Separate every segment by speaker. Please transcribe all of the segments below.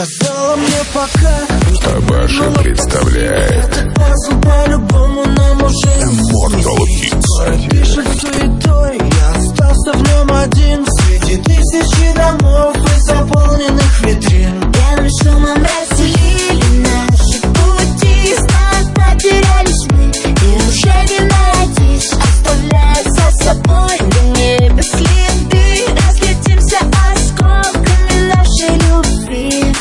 Speaker 1: сказала мне пока.
Speaker 2: Абаша представляет
Speaker 1: Этот пазл по-любому нам уже
Speaker 2: Immortal Hits.
Speaker 1: Пишет суетой, я остался в нем один среди тысячи домов и заполненных витрин.
Speaker 3: Белым шумом разделили наши пути, знак потерялись мы, и уже винная тишь оставляет за собой на небе следы. Разлетимся осколками нашей любви.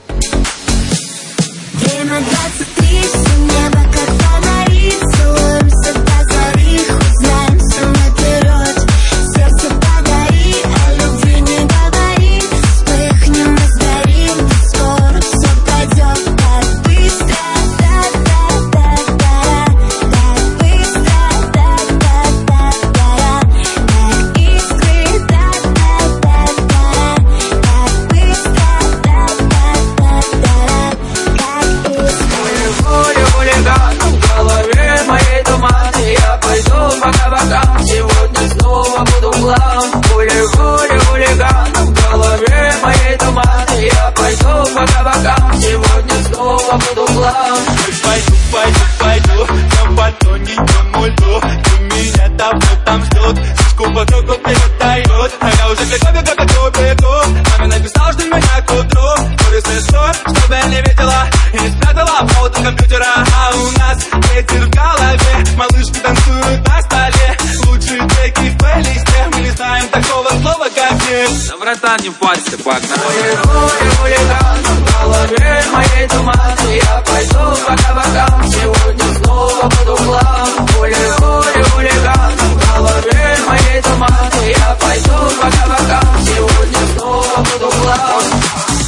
Speaker 3: Время 23, все небо как фонари, целуемся до зари, узнаем все наперед. Сердце погори, о любви не говори, вспыхнем и сгорим, скоро все пойдет так быстро, да-да-да-да-да, так быстро, да-да-да-да-да, как искры, да-да-да-да, так быстро, да-да-да-да-да, как искры.
Speaker 4: Море хулиганов в голове моей туман, и я пойду по кабакам, сегодня снова буду главным. Море хулиганов в голове моей туман, и я пойду по кабакам, сегодня снова буду главным.
Speaker 5: Пойду, там по тоненькому льду, и меня там ждут, сучку по кругу передают, а я уже бегу, маме написал, что меня к утру будет сестра, чтобы я не видела и не спрятала в ноут компьютера, а у нас ветер в голове, малышки танцуют на столе, лучшие треки в плейлисте, мы не знаем такого слова, как нет.
Speaker 4: Да, братан, не парься, погнали. Море хулиганов в голове моей туман, и я пойду по кабакам, сегодня снова буду главным. Море хулиганов в голове моей туман, и я пойду по кабакам, сегодня снова буду главным.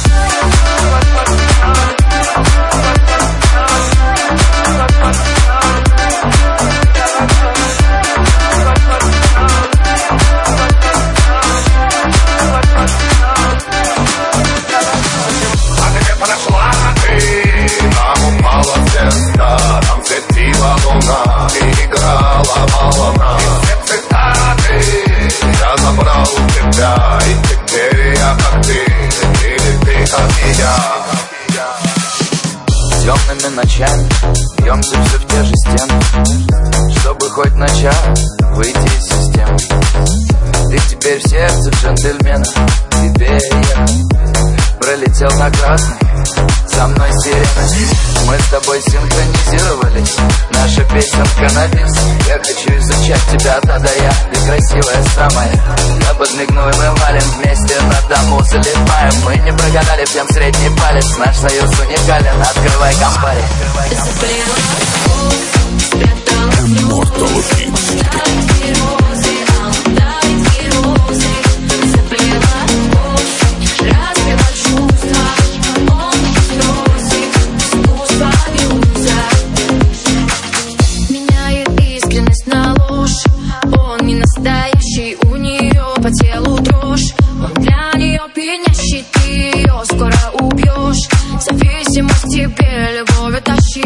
Speaker 2: Там светила луна и играла волна. И все цитаты я забрал у тебя, и теперь я как ты, или ты как и я.
Speaker 6: Темными ночами бьемся все в те же стены, чтобы хоть на час выйти из системы. Ты теперь в сердце джентльмена, тебе я пролетел на красный, со мной сирена. Мы с тобой синхронизировались, наша песенка на бис. Я хочу изучать тебя от А до Я, ты красивая стромая. Я подмигну и мы валим вместе, на дому залипаем. Мы не прогадали, всем средний палец, наш союз уникален, открывай компари.
Speaker 2: Immortal Hits.
Speaker 3: Настоящий, у нее по телу дрожь, он для нее пьянящий, ты ее скоро убьешь. Зависимость тебе любовью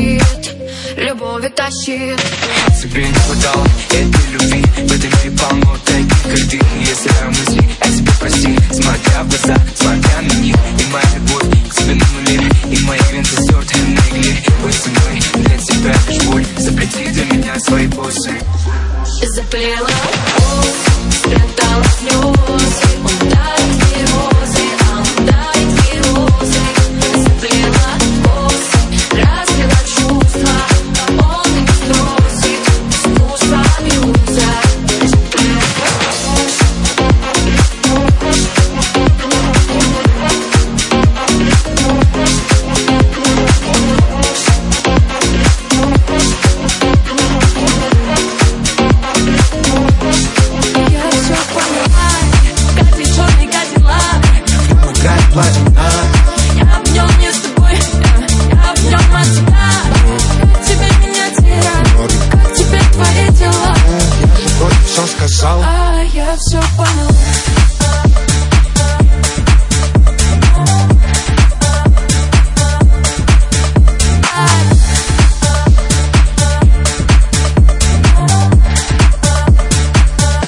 Speaker 3: тащит.
Speaker 5: Тебе не хватало этой любви, в этом мире полно таких, как ты. Если я мысли, я тебе прости, смотря в глаза, смотря на них. И моя любовь к тебе на нуле, и мои венцы стерты на игле. Будь со мной, для тебя лишь боль, запрети для меня свои посы.
Speaker 3: Заплела спрятала слезы, он дарит ей розы, а он дарит ей розы. Заплела косы, разбила чувства, он их сбросит, искусство абьюза. Я в нем не с тобой, я в нем от тебя. Тебе меня терять, как теперь твои дела?
Speaker 1: Я же вроде все сказал,
Speaker 3: а я все понял.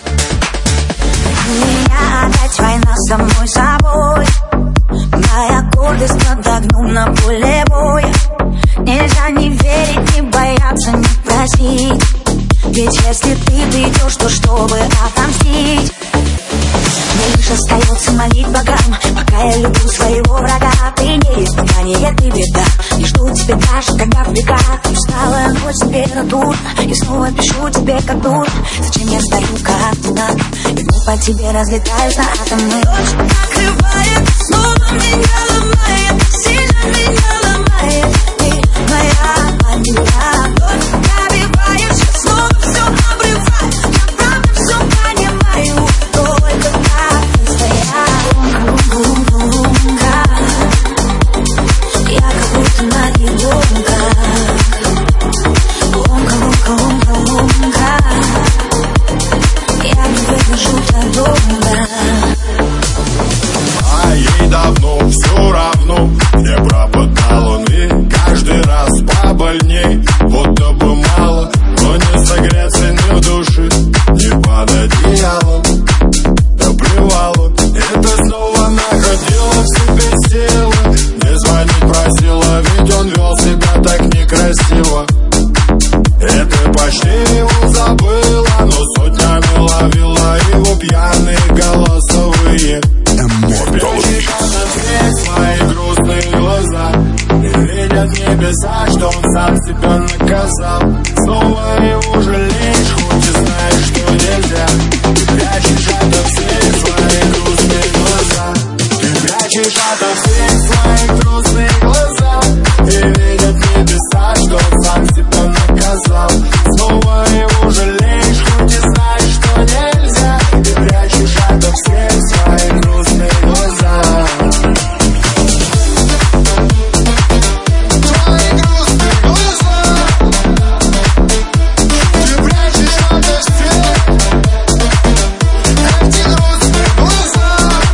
Speaker 7: У меня опять война с самой собой. Моя
Speaker 3: гордость подогну на поле боя. Нельзя не верить, не бояться, не просить. Ведь если ты придешь, то чтобы отомстить, мне лишь остается молить богам, пока я люблю своего врага. Ты не испытание, ты беда. Не жду тебя даже, когда в бегах. Усталая ночь, температура. Я снова пишу тебе как дура. Зачем я стою координат? Ведь мы по тебе разлетаюсь на атомы. Дождь накрывает, снова меня ломает, сильно меня ломает. Ты моя манила. Дождь пробиваешь, снова все обрывает. Я правда все понимаю, только так не стоять. Лунка, я как будто на иллюзиях. Лунка, я не выдержу так долго.
Speaker 2: А ей давно все равно, не пропадал он и каждый раз побольней. Будто бы мало, но не согреться ни в душе, ни под одеялом. Да плевал он, это снова находила в себе силы. Не звонить просила, ведь он вел себя так некрасиво. Это почти его забыла, но сотнями ловила его пьяные голосовые. Прячешь от всех свои грустные глаза, и видят небеса, что он сам себя наказал. Снова его жалеешь, хоть и знаешь, что нельзя. Ты прячешь ото всех свои грустные глаза. Ты прячешь ото всех свои грустные глаза, и видят небеса, что он сам себя наказал. Снова его жалеешь, хоть и знаешь, что нельзя. Ты прячешь ото всех свои грустные глаза. Твои грустные глаза. Ты прячешь ото всех эти грустные глаза.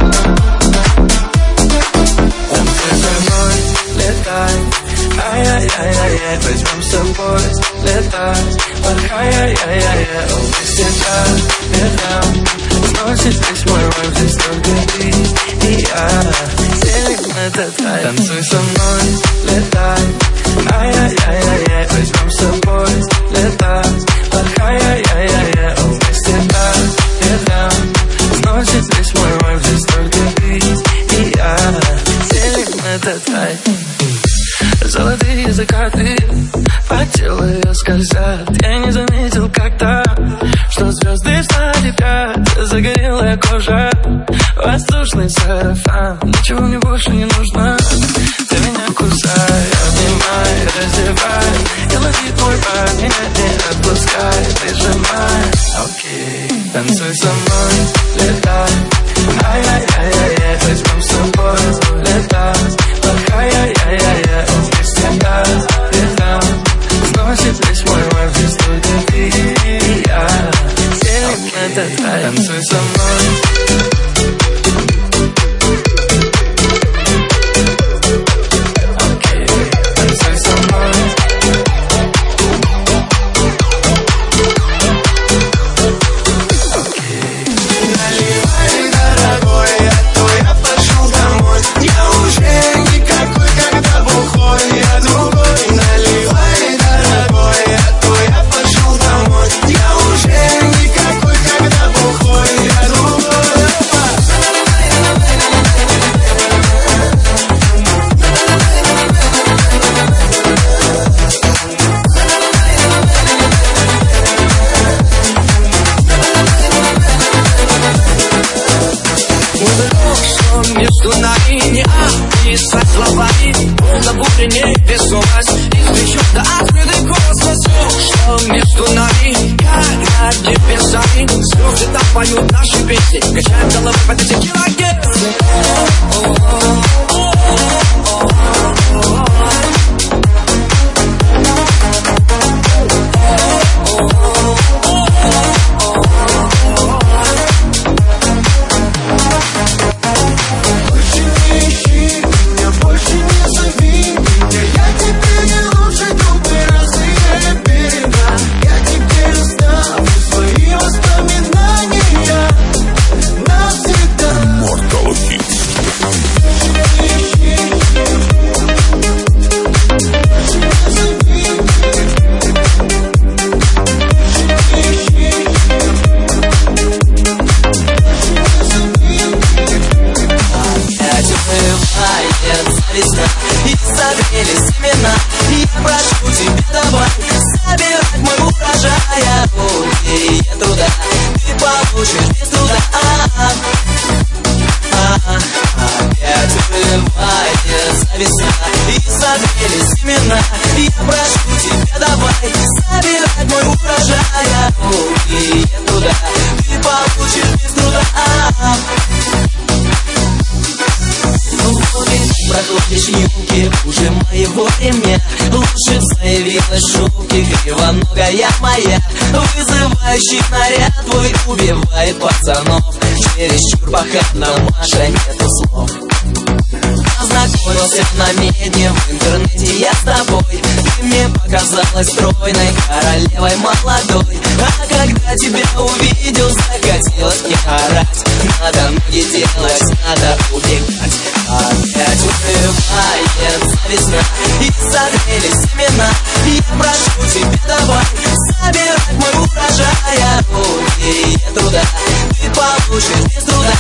Speaker 4: Танцуй со мной, летай, ай-яй-яй-яй-яй, возьмем с собой, летай, ай-яй-яй-яй-яй, вместе так, летам, сносит весь мой район, здесь только ты и я, делим этот рай. Танцуй со мной, летай, ай-яй-яй-яй-яй, возьмем с собой, летай, ай-яй-яй-яй-яй, вместе так, летам, сносит весь мой район, здесь только ты и я, делим этот рай. Золотые закаты по телу ее скользят. Я не заметил как-то, что звезды встали, загорелая кожа, воздушный сарафан. Ничего мне больше не нужно. Ты меня кусай, обнимай, раздевай, и лови твой пар, меня не отпускай, прижимай. Окей, танцуй со мной, летай, ай-яй-яй-яй-яй, возьмем с собой, летай, ай-яй-яй-яй-яй, вместе так, летам, сносит весь мой рай, здесь только ты и я, делим этот рай. Танцуй со мной.
Speaker 7: Между нами не описать словами, полна буря невесомость, и кричу до открытый космос. Что между нами, как над небесами, звезды там поют наши песни, качаем головы под эти килогерцы.
Speaker 1: весна, и созрели семена. Я прошу тебя, давай собирать мой урожай. Орудие труда ты получишь без труда. Опять улыбается весна, и созрели семена. Я прошу тебя, давай собирать мой урожай. Орудие труда ты получишь без труда. Проходишь юбки уже моего ремня. Лучше заявилась шутки, кривоногая моя. Вызывающий наряд твой убивает пацанов. Чересчур похабно, Маша, нету слов. Познакомился на медне, в интернете я с тобой. Ты мне показалась стройной, королевой молодой. А когда тебя увидел, захотелось мне орать. Надо ноги делать, надо убегать. Опять улыбается весна, и созрели семена. Я прошу тебя, давай собирать мой урожай. Орудие труда ты получишь без труда.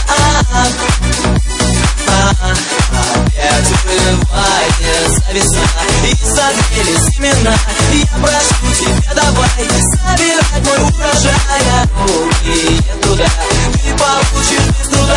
Speaker 1: Опять улыбается весна, и созрели семена. Я прошу тебя, давай собирать мой урожай. Орудие труда ты получишь без труда.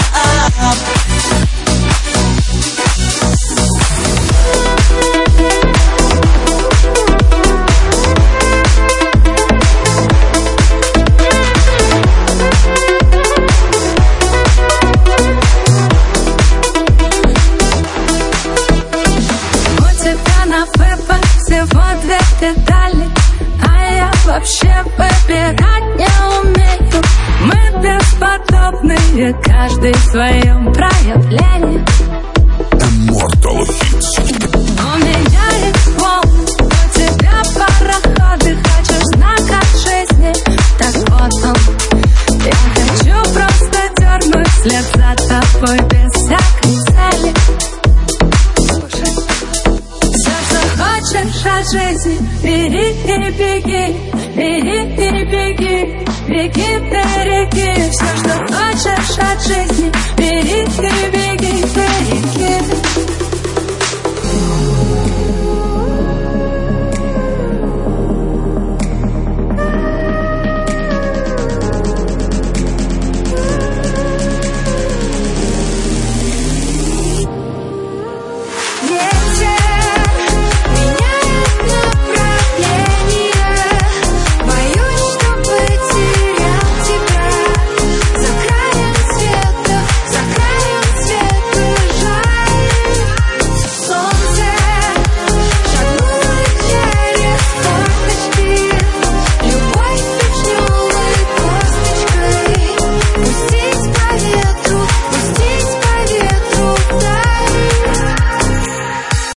Speaker 3: Всего две детали, а я вообще выбирать не умею. Мы бесподобные, каждый в своем проявлении.
Speaker 2: Immortal Hits.
Speaker 3: У меня есть волны, у тебя пароходы. Хочешь знак от жизни, так вот он. Я хочу просто дернуть след за тобой без всякой цели. Хочешь от жизни, бери и беги, бери и беги, беги береги. Все, что хочешь от жизни, бери и беги, береги.